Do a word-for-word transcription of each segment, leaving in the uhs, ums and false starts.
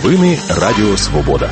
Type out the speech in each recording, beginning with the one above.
Новини Радіо Свобода.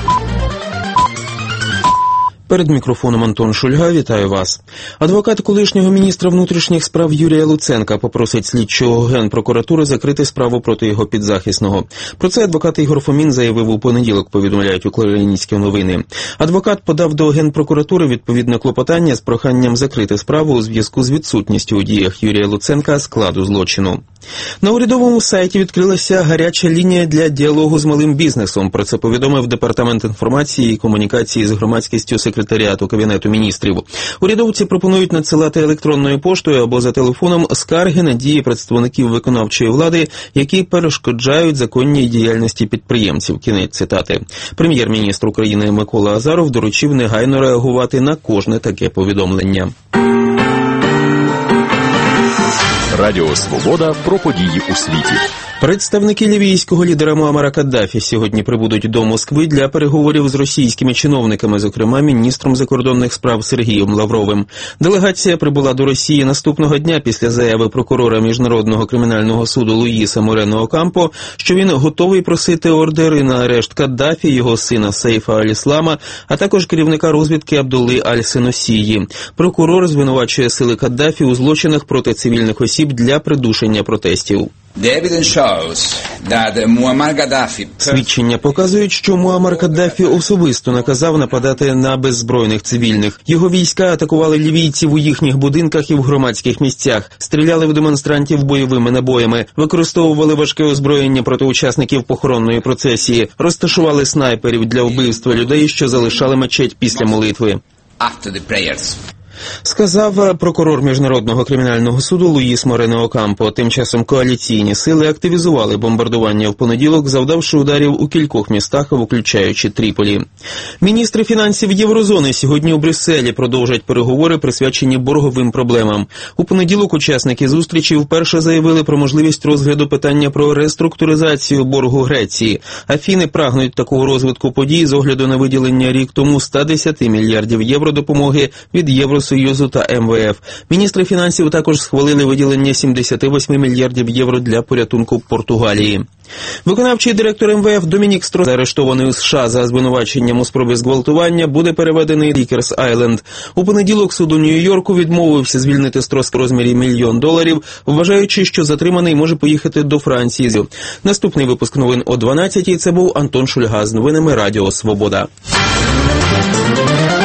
Перед мікрофоном Антон Шульга. Вітаю вас. Адвокат колишнього міністра внутрішніх справ Юрія Луценка попросить слідчого Генпрокуратури закрити справу проти його підзахисного. Про це адвокат Ігор Фомін заявив у понеділок, повідомляють Українські новини. Адвокат подав до Генпрокуратури відповідне клопотання з проханням закрити справу у зв'язку з відсутністю у діях Юрія Луценка складу злочину. На урядовому сайті відкрилася гаряча лінія для діалогу з малим бізнесом. Про це повідомив Департамент інформації і комунікації з громадськістю секретаріату Кабінету міністрів. Урядовці пропонують надсилати електронною поштою або за телефоном скарги на дії представників виконавчої влади, які перешкоджають законній діяльності підприємців. Кінець цитати. Прем'єр-міністр України Микола Азаров доручив негайно реагувати на кожне таке повідомлення. Радіо Свобода про події у світі. Представники лівійського лідера Муаммара Каддафі сьогодні прибудуть до Москви для переговорів з російськими чиновниками, зокрема міністром закордонних справ Сергієм Лавровим. Делегація прибула до Росії наступного дня після заяви прокурора Міжнародного кримінального суду Луїса Морено Окампо, що він готовий просити ордери на арешт Каддафі, його сина Сейфа Аль-Іслама, а також керівника розвідки Абдулли Аль-Сеносії. Прокурор звинувачує сили Каддафі у злочинах проти цивільних осіб для придушення протестів. Свідчення показують, що Муаммар Каддафі особисто наказав нападати на беззбройних цивільних. Його війська атакували лівійців у їхніх будинках і в громадських місцях, стріляли в демонстрантів бойовими набоями, використовували важке озброєння проти учасників похоронної процесії, розташували снайперів для вбивства людей, що залишали мечеть після молитви. Сказав прокурор Міжнародного кримінального суду Луїс Морено Окампо. Тим часом коаліційні сили активізували бомбардування в понеділок, завдавши ударів у кількох містах, включаючи Тріполі. Міністри фінансів Єврозони сьогодні у Брюсселі продовжать переговори, присвячені борговим проблемам. У понеділок учасники зустрічі вперше заявили про можливість розгляду питання про реструктуризацію боргу Греції. Афіни прагнуть такого розвитку подій з огляду на виділення рік тому ста десяти мільярдів євро допомоги від Євросоюзу та ем ве еф. Міністри фінансів також схвалили виділення сімдесят вісім мільярдів євро для порятунку Португалії. Виконавчий директор ем ве еф Домінік Строс, заарештований у США за звинуваченням у спробі зґвалтування, буде переведений в Рікерс-Айленд. У понеділок суд у Нью-Йорку відмовився звільнити Строса в розмірі мільйон доларів, вважаючи, що затриманий може поїхати до Франції. Наступний випуск новин о дванадцятій. Це був Антон Шульга з новинами Радіо Свобода.